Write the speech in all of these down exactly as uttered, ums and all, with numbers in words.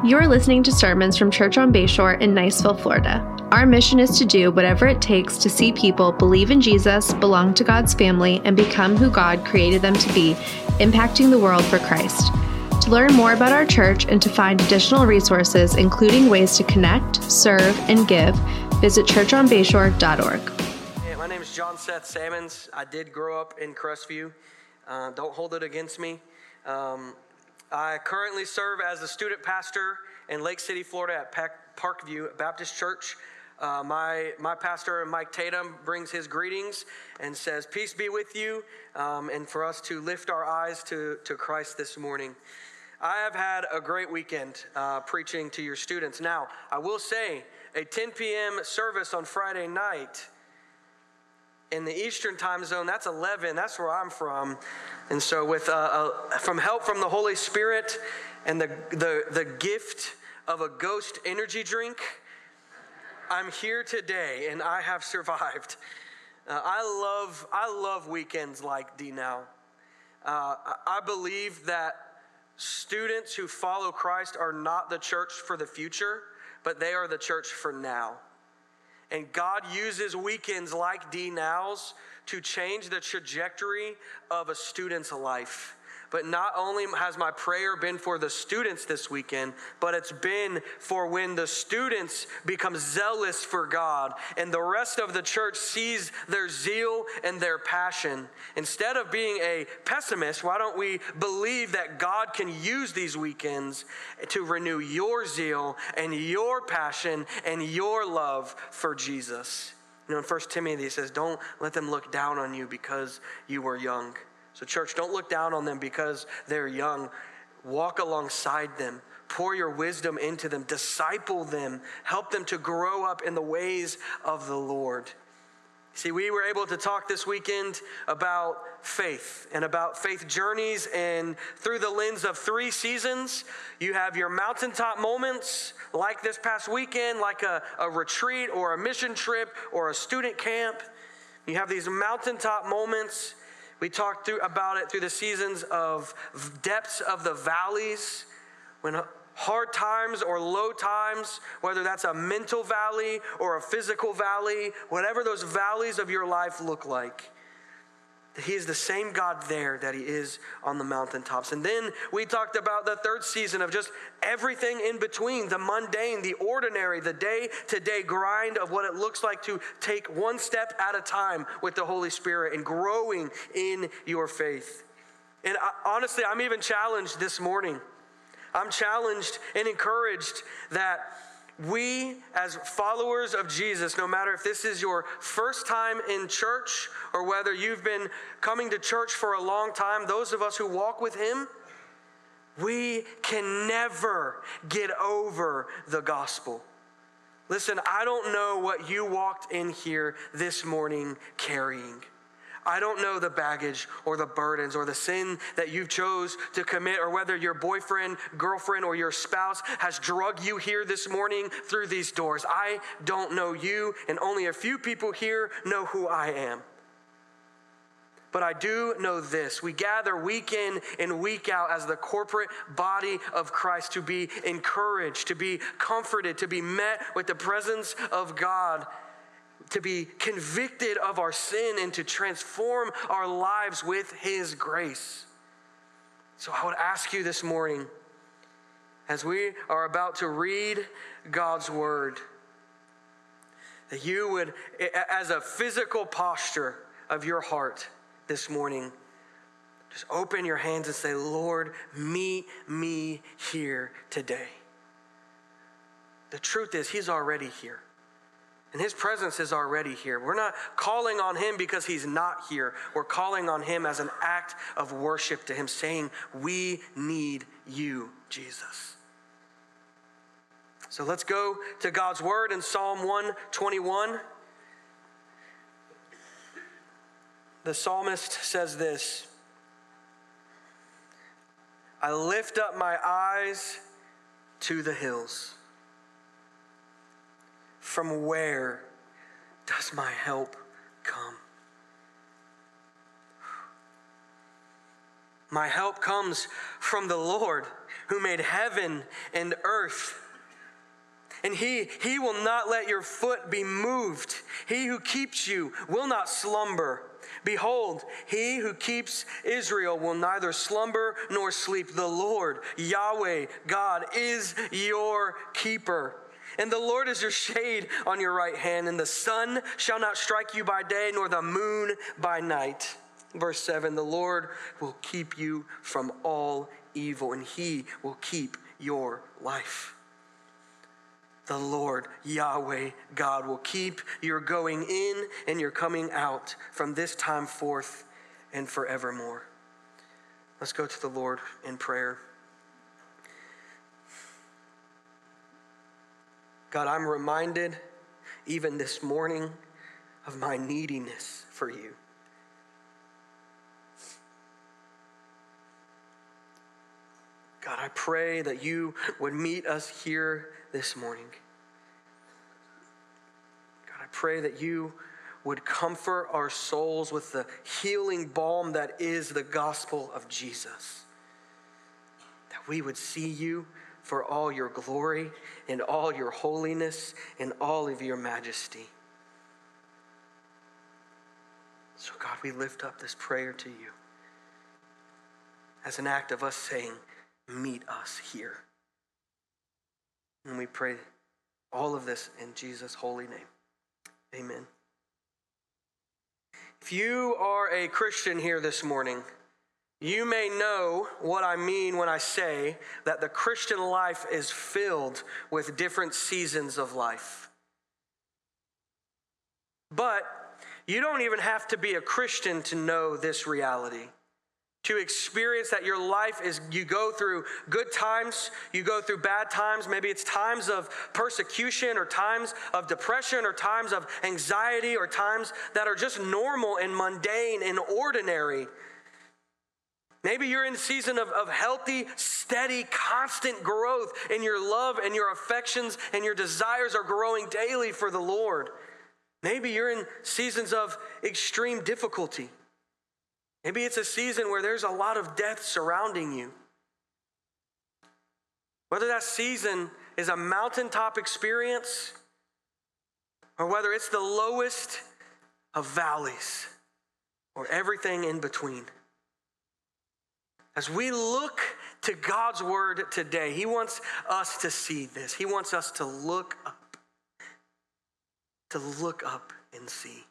You're listening to sermons from Church on Bayshore in Niceville, Florida. Our mission is to do whatever it takes to see people believe in Jesus, belong to God's family, and become who God created them to be, impacting the world for Christ. To learn more about our church and to find additional resources, including ways to connect, serve, and give, visit church on bayshore dot org. Hey, my name is John Seth Salmons. I did grow up in Crestview. Uh, don't hold it against me. Um, I currently serve as a student pastor in Lake City, Florida at Parkview Baptist Church. Uh, my my pastor, Mike Tatum, brings his greetings and says, peace be with you, um, and for us to lift our eyes to, to Christ this morning. I have had a great weekend uh, preaching to your students. Now, I will say, a ten p.m. service on Friday night in the Eastern time zone, that's eleven, that's where I'm from. And so with uh, uh, from help from the Holy Spirit and the, the, the gift of a Ghost energy drink, I'm here today and I have survived. Uh, I love I love weekends like D Now. Uh, I believe that students who follow Christ are not the church for the future, but they are the church for now. And God uses weekends like D Now's to change the trajectory of a student's life. But not only has my prayer been for the students this weekend, but it's been for when the students become zealous for God and the rest of the church sees their zeal and their passion. Instead of being a pessimist, why don't we believe that God can use these weekends to renew your zeal and your passion and your love for Jesus? You know, in First Timothy it says, don't let them look down on you because you were young. So church, don't look down on them because they're young. Walk alongside them. Pour your wisdom into them. Disciple them. Help them to grow up in the ways of the Lord. See, we were able to talk this weekend about faith and about faith journeys, and through the lens of three seasons. You have your mountaintop moments like this past weekend, like a, a retreat or a mission trip or a student camp. You have these mountaintop moments. We talked through about it through the seasons of depths of the valleys, when hard times or low times, whether that's a mental valley or a physical valley, whatever those valleys of your life look like, He is the same God there that He is on the mountaintops. And then we talked about the third season of just everything in between, the mundane, the ordinary, the day-to-day grind of what it looks like to take one step at a time with the Holy Spirit and growing in your faith. And I, honestly, I'm even challenged this morning. I'm challenged and encouraged that we, as followers of Jesus, no matter if this is your first time in church or whether you've been coming to church for a long time, those of us who walk with Him, we can never get over the gospel. Listen, I don't know what you walked in here this morning carrying. I don't know the baggage or the burdens or the sin that you chose to commit, or whether your boyfriend, girlfriend, or your spouse has drugged you here this morning through these doors. I don't know you, and only a few people here know who I am. But I do know this. We gather week in and week out as the corporate body of Christ to be encouraged, to be comforted, to be met with the presence of God, to be convicted of our sin and to transform our lives with His grace. So I would ask you this morning, as we are about to read God's word, that you would, as a physical posture of your heart this morning, just open your hands and say, Lord, meet me here today. The truth is, He's already here. And His presence is already here. We're not calling on Him because He's not here. We're calling on Him as an act of worship to Him, saying, we need you, Jesus. So let's go to God's word in Psalm one twenty-one. The psalmist says this: I lift up my eyes to the hills. From where does my help come? My help comes from the Lord who made heaven and earth. And he, he will not let your foot be moved. He who keeps you will not slumber. Behold, he who keeps Israel will neither slumber nor sleep. The Lord, Yahweh, God, is your keeper. And the Lord is your shade on your right hand, and the sun shall not strike you by day, nor the moon by night. Verse seven, the Lord will keep you from all evil, and he will keep your life. The Lord, Yahweh, God, will keep your going in and your coming out from this time forth and forevermore. Let's go to the Lord in prayer. God, I'm reminded even this morning of my neediness for you. God, I pray that you would meet us here this morning. God, I pray that you would comfort our souls with the healing balm that is the gospel of Jesus. That we would see you for all your glory and all your holiness and all of your majesty. So God, we lift up this prayer to you as an act of us saying, meet us here. And we pray all of this in Jesus' holy name. Amen. If you are a Christian here this morning, you may know what I mean when I say that the Christian life is filled with different seasons of life. But you don't even have to be a Christian to know this reality. To experience that your life is, you go through good times, you go through bad times. Maybe it's times of persecution or times of depression or times of anxiety or times that are just normal and mundane and ordinary. Maybe you're in a season of, of healthy, steady, constant growth in your love and your affections and your desires are growing daily for the Lord. Maybe you're in seasons of extreme difficulty. Maybe it's a season where there's a lot of death surrounding you. Whether that season is a mountaintop experience or whether it's the lowest of valleys or everything in between. As we look to God's word today, he wants us to see this. He wants us to look up, to look up and see.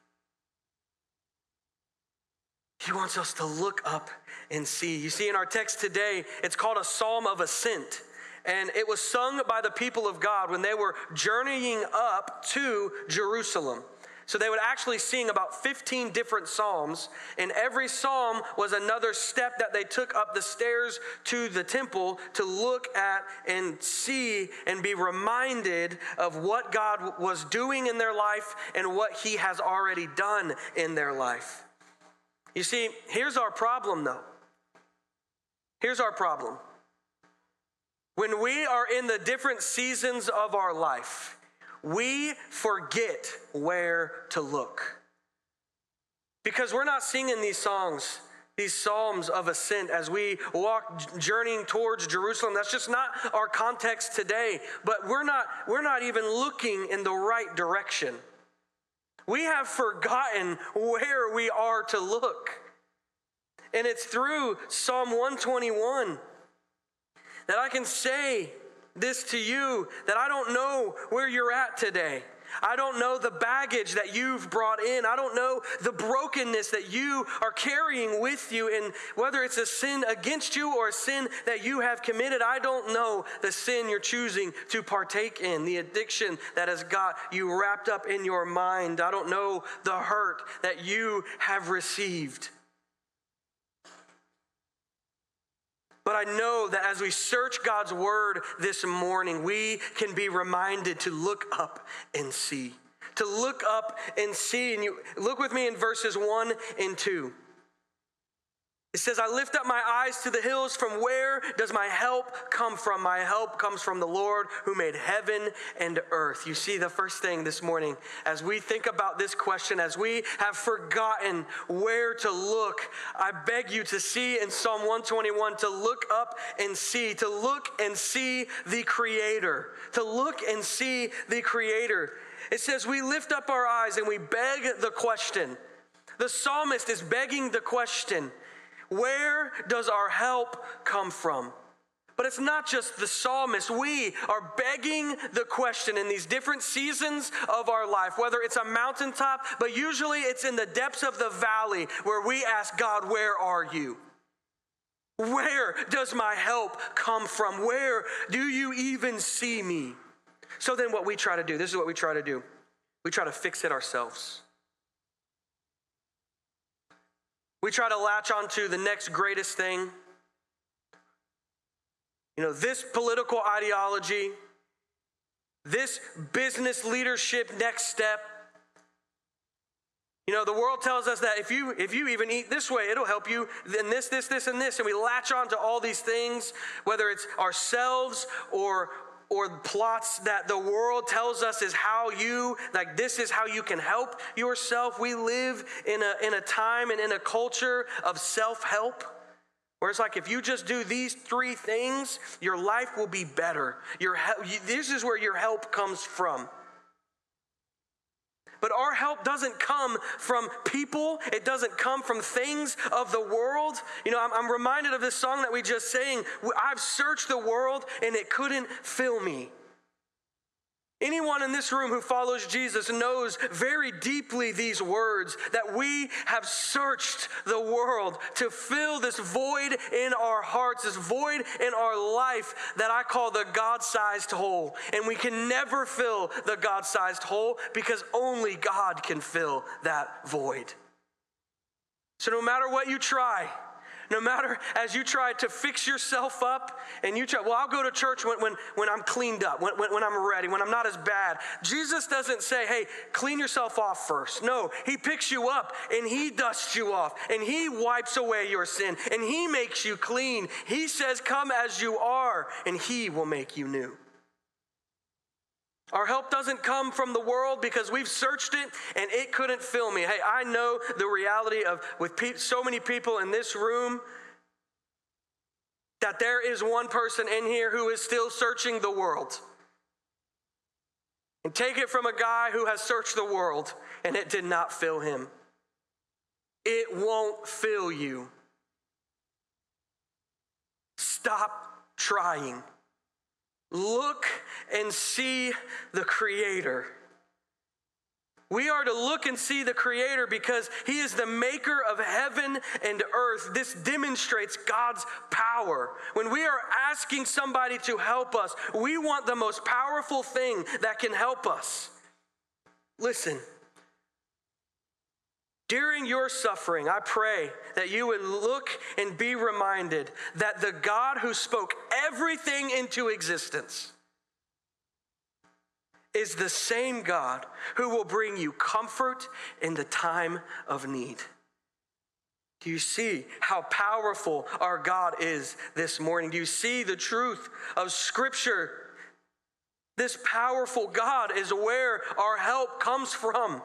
He wants us to look up and see. You see, in our text today, it's called a Psalm of Ascent. And it was sung by the people of God when they were journeying up to Jerusalem. So they would actually sing about fifteen different psalms, and every psalm was another step that they took up the stairs to the temple to look at and see and be reminded of what God was doing in their life and what he has already done in their life. You see, here's our problem though. Here's our problem. When we are in the different seasons of our life, we forget where to look. Because we're not singing these songs, these psalms of ascent as we walk journeying towards Jerusalem. That's just not our context today. But we're not, we're not even looking in the right direction. We have forgotten where we are to look. And it's through Psalm one twenty-one that I can say this to you, that I don't know where you're at today. I don't know the baggage that you've brought in. I don't know the brokenness that you are carrying with you, and whether it's a sin against you or a sin that you have committed. I don't know the sin you're choosing to partake in, the addiction that has got you wrapped up in your mind. I don't know the hurt that you have received. But I know that as we search God's word this morning, we can be reminded to look up and see. To look up and see. And you look with me in verses one and two. It says, I lift up my eyes to the hills. From where does my help come from? My help comes from the Lord who made heaven and earth. You see, the first thing this morning, as we think about this question, as we have forgotten where to look, I beg you to see in Psalm one twenty-one, to look up and see, to look and see the Creator, to look and see the Creator. It says, we lift up our eyes and we beg the question. The psalmist is begging the question, where does our help come from? But it's not just the psalmist. We are begging the question in these different seasons of our life, whether it's a mountaintop, but usually it's in the depths of the valley where we ask God, where are you? Where does my help come from? Where do you even see me? So then what we try to do, this is what we try to do. We try to fix it ourselves. We try to latch onto the next greatest thing. You know, this political ideology, this business leadership next step. You know, the world tells us that if you if you even eat this way, it'll help you. Then this, this, this, and this. And we latch onto all these things, whether it's ourselves or or plots that the world tells us is how you, like this is how you can help yourself. We live in a in a time and in a culture of self-help, where it's like if you just do these three things, your life will be better. Your this is where your help comes from. But our help doesn't come from people. It doesn't come from things of the world. You know, I'm, I'm reminded of this song that we just sang. I've searched the world and it couldn't fill me. Anyone in this room who follows Jesus knows very deeply these words, that we have searched the world to fill this void in our hearts, this void in our life that I call the God-sized hole. And we can never fill the God-sized hole because only God can fill that void. So no matter what you try, no matter as you try to fix yourself up and you try, well, I'll go to church when, when, when I'm cleaned up, when, when, when I'm ready, when I'm not as bad. Jesus doesn't say, hey, clean yourself off first. No, he picks you up and he dusts you off and he wipes away your sin and he makes you clean. He says, come as you are and he will make you new. Our help doesn't come from the world because we've searched it and it couldn't fill me. Hey, I know the reality of with pe- so many people in this room that there is one person in here who is still searching the world. And take it from a guy who has searched the world and it did not fill him. It won't fill you. Stop trying. Look and see the Creator. We are to look and see the Creator because he is the maker of heaven and earth. This demonstrates God's power. When we are asking somebody to help us, we want the most powerful thing that can help us. Listen. During your suffering, I pray that you would look and be reminded that the God who spoke everything into existence is the same God who will bring you comfort in the time of need. Do you see how powerful our God is this morning? Do you see the truth of Scripture? This powerful God is where our help comes from.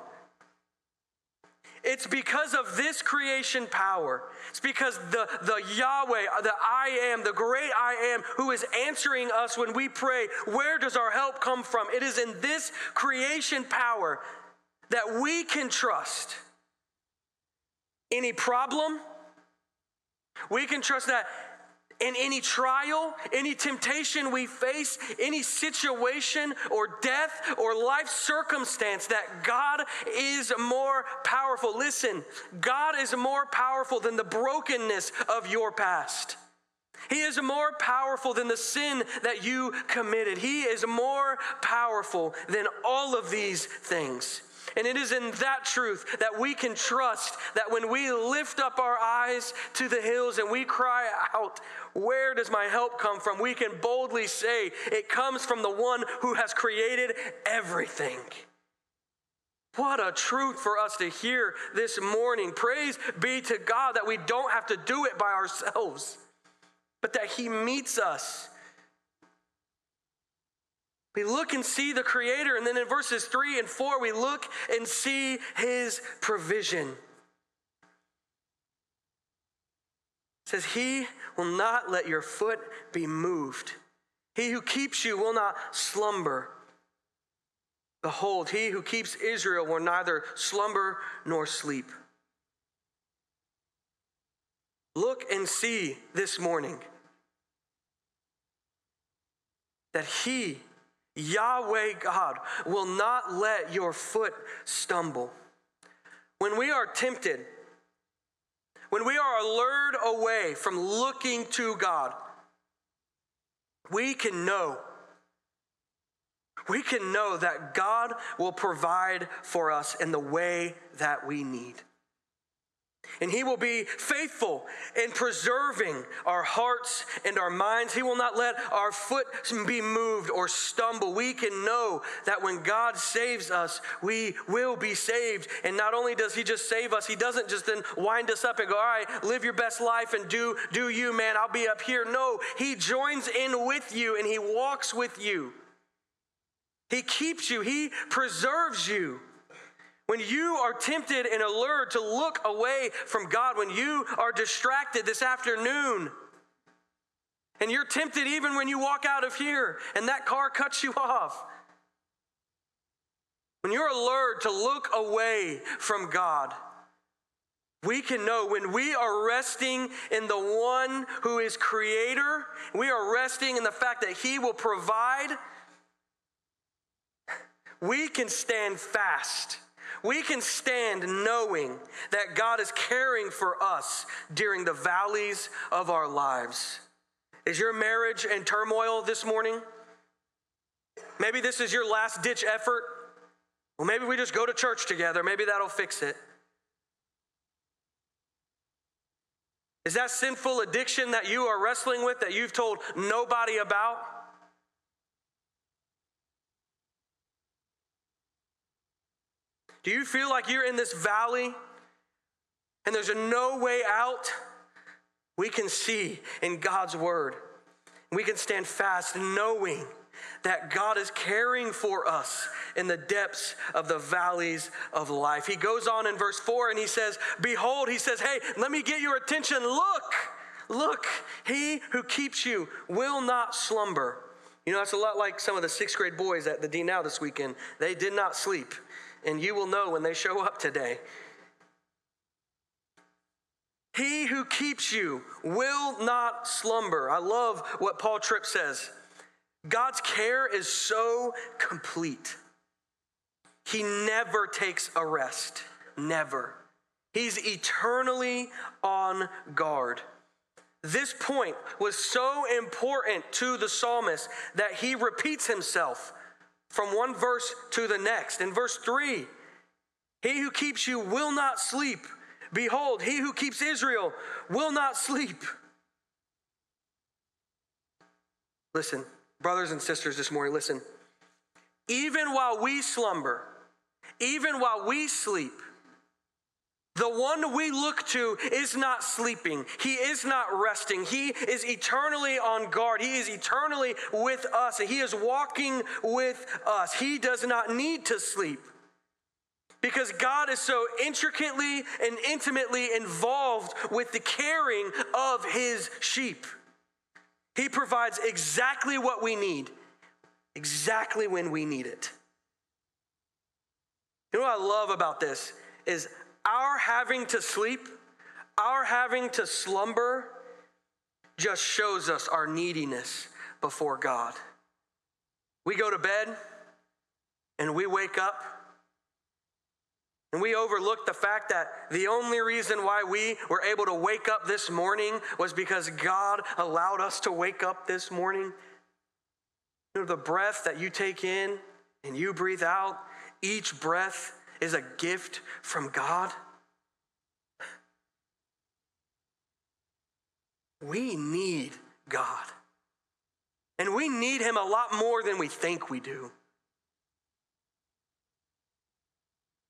It's because of this creation power. It's because the, the Yahweh, the I am, the great I am, who is answering us when we pray, where does our help come from? It is in this creation power that we can trust. Any problem, we can trust that in any trial, any temptation we face, any situation or death or life circumstance, that God is more powerful. Listen, God is more powerful than the brokenness of your past. He is more powerful than the sin that you committed. He is more powerful than all of these things. And it is in that truth that we can trust that when we lift up our eyes to the hills and we cry out, where does my help come from? We can boldly say it comes from the one who has created everything. What a truth for us to hear this morning. Praise be to God that we don't have to do it by ourselves, but that he meets us. We look and see the Creator, and then in verses three and four, we look and see his provision. It says, he will not let your foot be moved. He who keeps you will not slumber. Behold, he who keeps Israel will neither slumber nor sleep. Look and see this morning that he, Yahweh God, will not let your foot stumble. When we are tempted, when we are allured away from looking to God, we can know, we can know that God will provide for us in the way that we need. And he will be faithful in preserving our hearts and our minds. He will not let our foot be moved or stumble. We can know that when God saves us, we will be saved. And not only does he just save us, he doesn't just then wind us up and go, all right, live your best life and do, do you, man, I'll be up here. No, he joins in with you and he walks with you. He keeps you. He preserves you. When you are tempted and allured to look away from God, when you are distracted this afternoon, and you're tempted even when you walk out of here and that car cuts you off, when you're allured to look away from God, we can know when we are resting in the one who is creator, we are resting in the fact that he will provide, we can stand fast. We can stand knowing that God is caring for us during the valleys of our lives. Is your marriage in turmoil this morning? Maybe this is your last ditch effort. Well, maybe we just go to church together. Maybe that'll fix it. Is that sinful addiction that you are wrestling with that you've told nobody about? Do you feel like you're in this valley and there's a no way out? We can see in God's word. We can stand fast knowing that God is caring for us in the depths of the valleys of life. He goes on in verse four and he says, behold, he says, hey, let me get your attention. Look, look, he who keeps you will not slumber. You know, it's a lot like some of the sixth grade boys at the D Now this weekend. They did not sleep. And you will know when they show up today. He who keeps you will not slumber. I love what Paul Tripp says. God's care is so complete. He never takes a rest. Never. He's eternally on guard. This point was so important to the psalmist that he repeats himself from one verse to the next. In verse three, he who keeps you will not sleep. Behold, he who keeps Israel will not sleep. Listen, brothers and sisters this morning, listen. Even while we slumber, even while we sleep, the one we look to is not sleeping. He is not resting. He is eternally on guard. He is eternally with us. He is walking with us. He does not need to sleep because God is so intricately and intimately involved with the caring of his sheep. He provides exactly what we need, exactly when we need it. You know what I love about this is our having to sleep, our having to slumber just shows us our neediness before God. We go to bed and we wake up and we overlook the fact that the only reason why we were able to wake up this morning was because God allowed us to wake up this morning. You know, the breath that you take in and you breathe out, each breath is a gift from God. We need God. And we need him a lot more than we think we do.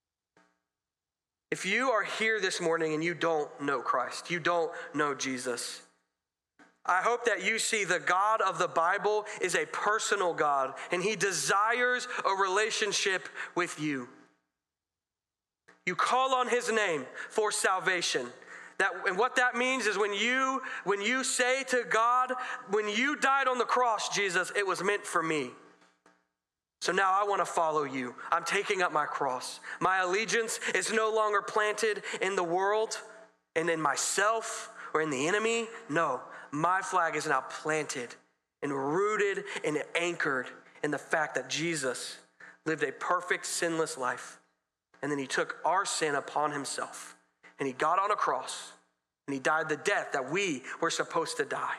If you are here this morning and you don't know Christ, you don't know Jesus, I hope that you see the God of the Bible is a personal God, and he desires a relationship with you. You call on his name for salvation. That, and what that means is when you, when you say to God, when you died on the cross, Jesus, it was meant for me. So now I want to follow you. I'm taking up my cross. My allegiance is no longer planted in the world and in myself or in the enemy. No, my flag is now planted and rooted and anchored in the fact that Jesus lived a perfect, sinless life. And then he took our sin upon himself. And he got on a cross. And he died the death that we were supposed to die.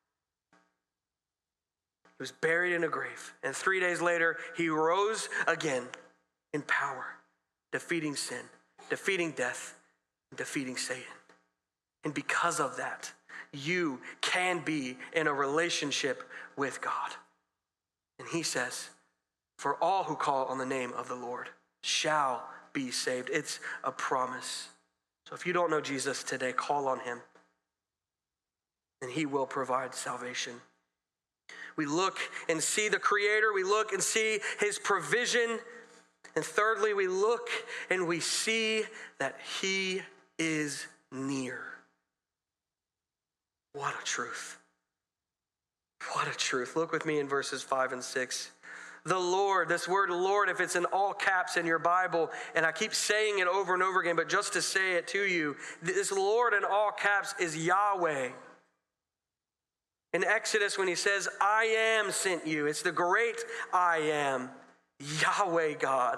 He was buried in a grave. And three days later, he rose again in power, defeating sin, defeating death, defeating Satan. And because of that, you can be in a relationship with God. And he says, for all who call on the name of the Lord shall be saved. It's a promise. So if you don't know Jesus today, call on him, and he will provide salvation. We look and see the Creator. We look and see his provision. And thirdly, we look and we see that he is near. What a truth. What a truth. Look with me in verses five and six. The Lord, this word Lord, if it's in all caps in your Bible, and I keep saying it over and over again, but just to say it to you, this Lord in all caps is Yahweh. In Exodus, when he says, I am sent you, it's the great I am, Yahweh God.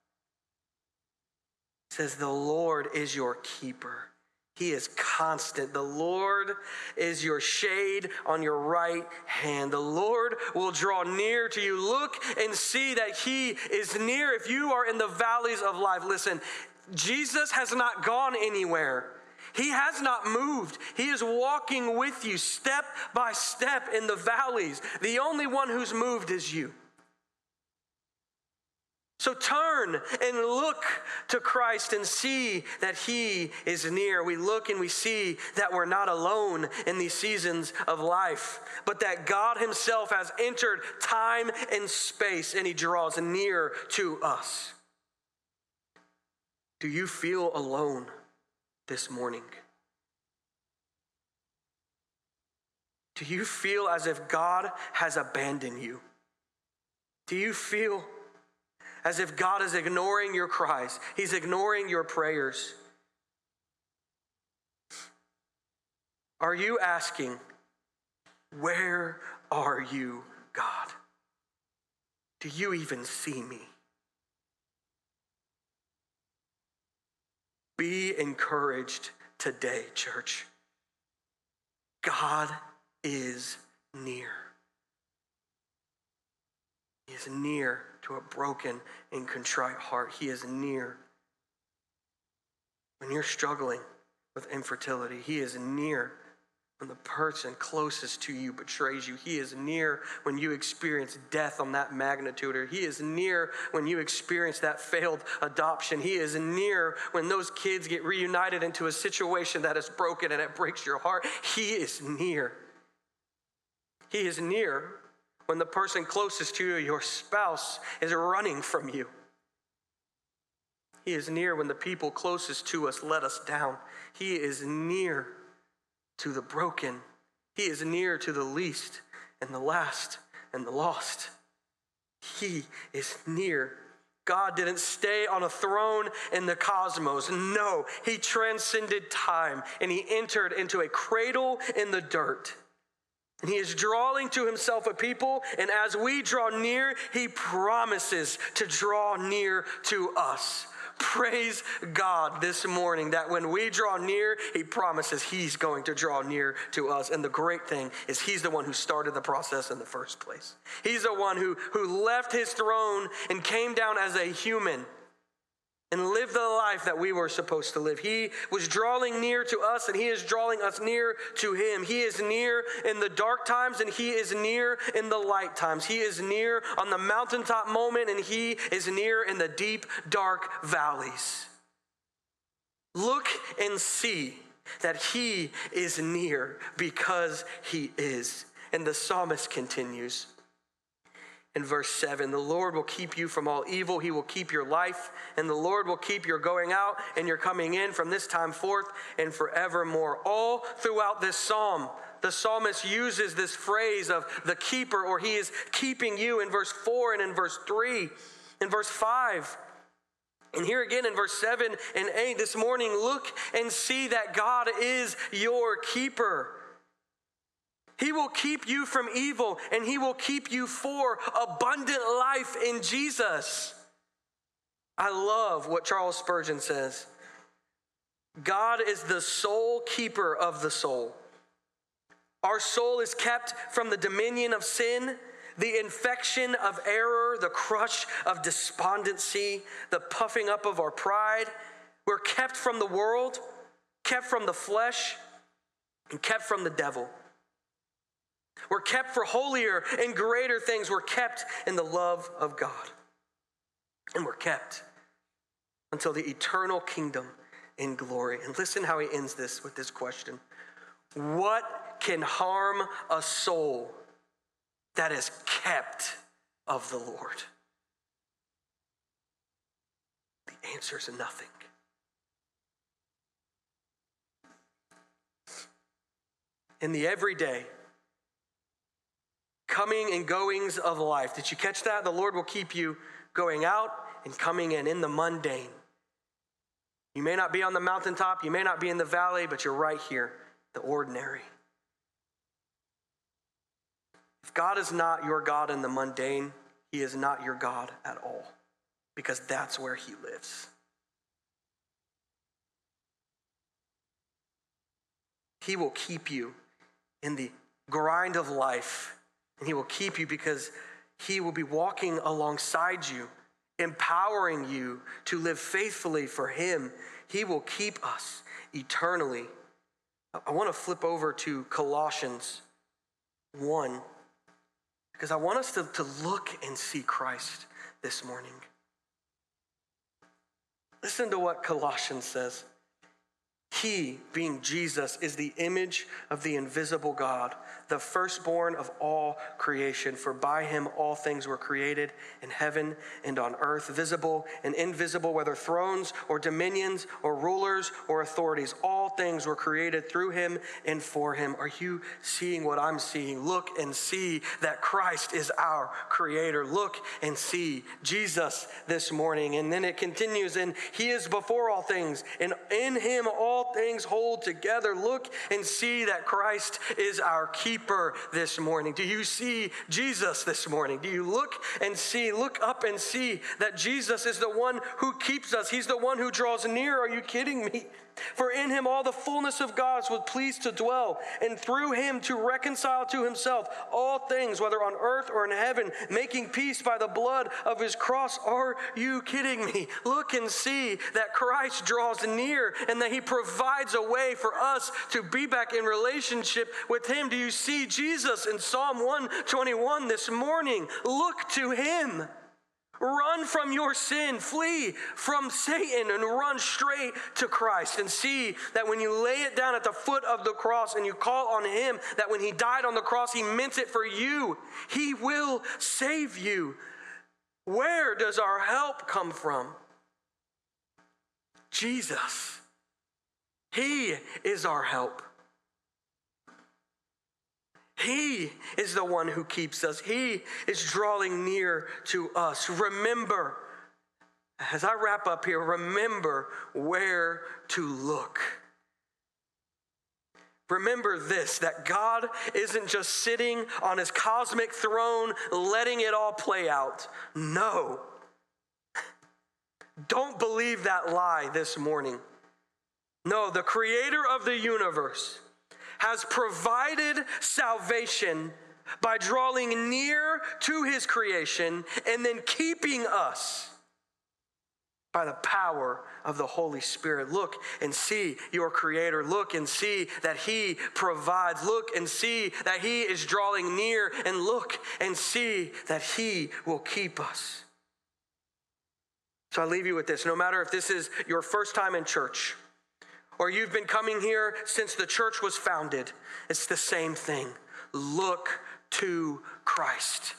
It says, the Lord is your keeper. He is constant. The Lord is your shade on your right hand. The Lord will draw near to you. Look and see that he is near. If you are in the valleys of life, listen, Jesus has not gone anywhere. He has not moved. He is walking with you step by step in the valleys. The only one who's moved is you. So turn and look to Christ and see that he is near. We look and we see that we're not alone in these seasons of life, but that God himself has entered time and space, and he draws near to us. Do you feel alone this morning? Do you feel as if God has abandoned you? Do you feel as if God is ignoring your cries? He's ignoring your prayers. Are you asking, where are you, God? Do you even see me? Be encouraged today, church. God is near. He is near to a broken and contrite heart. He is near. When you're struggling with infertility, he is near. When the person closest to you betrays you, he is near. When you experience death on that magnitude, or he is near when you experience that failed adoption. He is near when those kids get reunited into a situation that is broken and it breaks your heart. He is near. He is near when the person closest to you, your spouse, is running from you. He is near when the people closest to us let us down. He is near to the broken. He is near to the least and the last and the lost. He is near. God didn't stay on a throne in the cosmos. No, he transcended time, and he entered into a cradle in the dirt. And he is drawing to himself a people, and as we draw near, he promises to draw near to us. Praise God this morning that when we draw near, he promises he's going to draw near to us. And the great thing is he's the one who started the process in the first place. He's the one who, who left his throne and came down as a human and lived the life that we were supposed to live. He was drawing near to us, and he is drawing us near to him. He is near in the dark times, and he is near in the light times. He is near on the mountaintop moment, and he is near in the deep, dark valleys. Look and see that he is near, because he is. And the psalmist continues in verse seven, the Lord will keep you from all evil. He will keep your life, and the Lord will keep your going out and your coming in from this time forth and forevermore. All throughout this psalm, the psalmist uses this phrase of the keeper, or he is keeping you, in verse four and in verse three, in verse five. And here again in verse seven and eight this morning, look and see that God is your keeper. He will keep you from evil, and he will keep you for abundant life in Jesus. I love what Charles Spurgeon says. God is the sole keeper of the soul. Our soul is kept from the dominion of sin, the infection of error, the crush of despondency, the puffing up of our pride. We're kept from the world, kept from the flesh, and kept from the devil. We're kept for holier and greater things. We're kept in the love of God. And we're kept until the eternal kingdom in glory. And listen how he ends this with this question. What can harm a soul that is kept of the Lord? The answer is nothing. In the everyday coming and goings of life, did you catch that? The Lord will keep you going out and coming in, in the mundane. You may not be on the mountaintop, you may not be in the valley, but you're right here, the ordinary. If God is not your God in the mundane, he is not your God at all, because that's where he lives. He will keep you in the grind of life, and he will keep you because he will be walking alongside you, empowering you to live faithfully for him. He will keep us eternally. I want to flip over to Colossians one, because I want us to, to look and see Christ this morning. Listen to what Colossians says. He, being Jesus, is the image of the invisible God, the firstborn of all creation. For by him all things were created in heaven and on earth, visible and invisible, whether thrones or dominions or rulers or authorities. All things were created through him and for him. Are you seeing what I'm seeing? Look and see that Christ is our creator. Look and see Jesus this morning. And then it continues, and he is before all things, and in him all things hold together. Look and see that Christ is our keeper this morning. Do you see Jesus this morning? Do you look and see, look up and see that Jesus is the one who keeps us? He's the one who draws near. Are you kidding me? For in him all the fullness of God was pleased to dwell, and through him to reconcile to himself all things, whether on earth or in heaven, making peace by the blood of his cross. Are you kidding me? Look and see that Christ draws near and that he provides a way for us to be back in relationship with him. Do you see Jesus in Psalm one twenty-one this morning? Look to him. Run from your sin, flee from Satan, and run straight to Christ. And see that when you lay it down at the foot of the cross and you call on him, that when he died on the cross, he meant it for you. He will save you. Where does our help come from? Jesus. He is our help. He is the one who keeps us. He is drawing near to us. Remember, as I wrap up here, remember where to look. Remember this, that God isn't just sitting on his cosmic throne, letting it all play out. No. Don't believe that lie this morning. No, the creator of the universe has provided salvation by drawing near to his creation and then keeping us by the power of the Holy Spirit. Look and see your creator. Look and see that he provides. Look and see that he is drawing near, and look and see that he will keep us. So I leave you with this. No matter if this is your first time in church, or you've been coming here since the church was founded, it's the same thing. Look to Christ.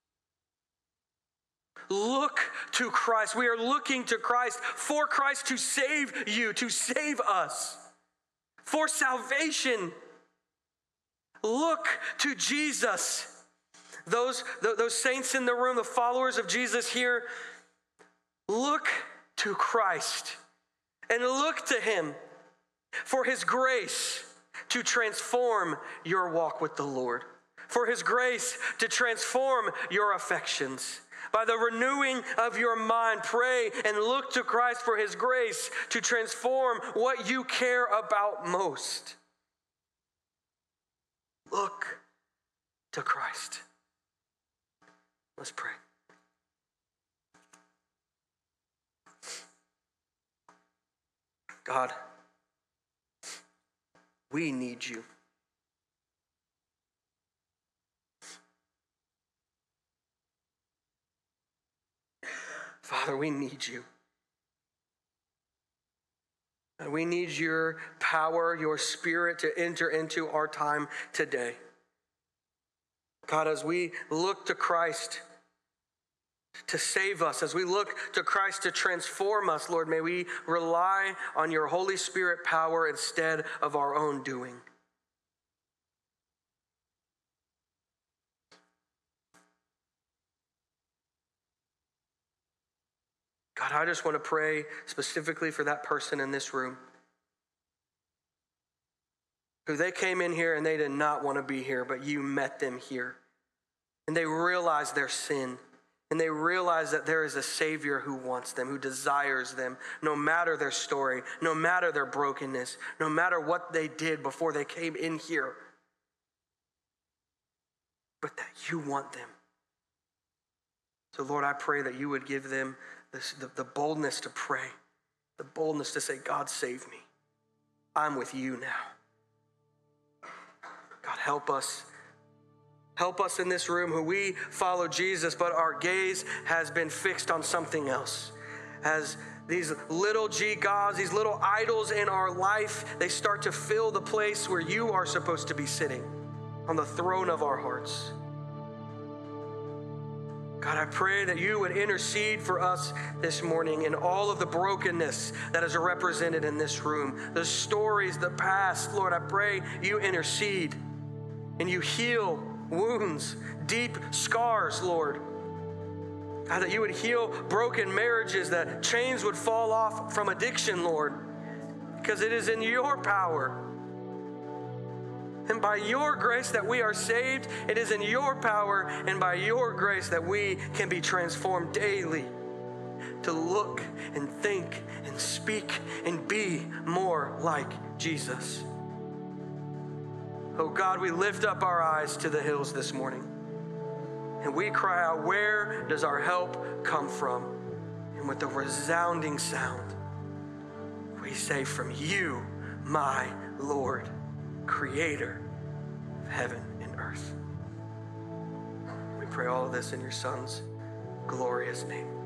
Look to Christ. We are looking to Christ, for Christ to save you, to save us, for salvation. Look to Jesus. Those, those saints in the room, the followers of Jesus here, look to Christ and look to him for his grace to transform your walk with the Lord, for his grace to transform your affections. By the renewing of your mind, pray and look to Christ for his grace to transform what you care about most. Look to Christ. Let's pray. God, we need you. Father, we need you. And we need your power, your spirit to enter into our time today. God, as we look to Christ to save us, as we look to Christ to transform us, Lord, may we rely on your Holy Spirit power instead of our own doing. God, I just want to pray specifically for that person in this room who they came in here and they did not want to be here, but you met them here. And they realized their sin. And they realize that there is a Savior who wants them, who desires them, no matter their story, no matter their brokenness, no matter what they did before they came in here. But that you want them. So Lord, I pray that you would give them this, the, the boldness to pray, the boldness to say, God, save me. I'm with you now. God, help us. Help us in this room who we follow Jesus, but our gaze has been fixed on something else. As these little g gods, these little idols in our life, they start to fill the place where you are supposed to be sitting, on the throne of our hearts. God, I pray that you would intercede for us this morning in all of the brokenness that is represented in this room, the stories, the past. Lord, I pray you intercede and you heal wounds, deep scars, Lord. God, that you would heal broken marriages, that chains would fall off from addiction, Lord, because it is in your power. And by your grace that we are saved, it is in your power and by your grace that we can be transformed daily to look and think and speak and be more like Jesus. Oh God, we lift up our eyes to the hills this morning and we cry out, where does our help come from? And with a resounding sound, we say, from you, my Lord, creator of heaven and earth. We pray all of this in your Son's glorious name.